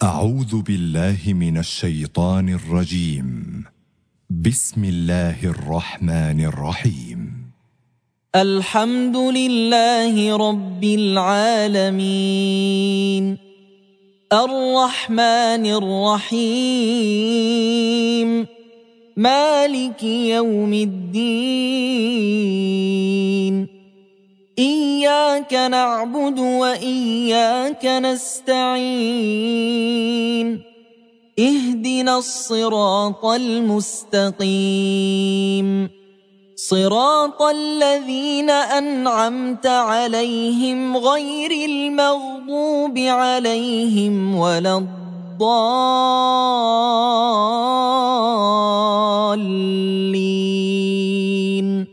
أعوذ بالله من الشيطان الرجيم. بسم الله الرحمن الرحيم. الحمد لله رب العالمين، الرحمن الرحيم، مالك يوم الدين. إياك نعبد وإياك نستعين، اهدنا الصراط المستقيم، صراط الذين أنعمت عليهم غير المغضوب عليهم ولا الضالين.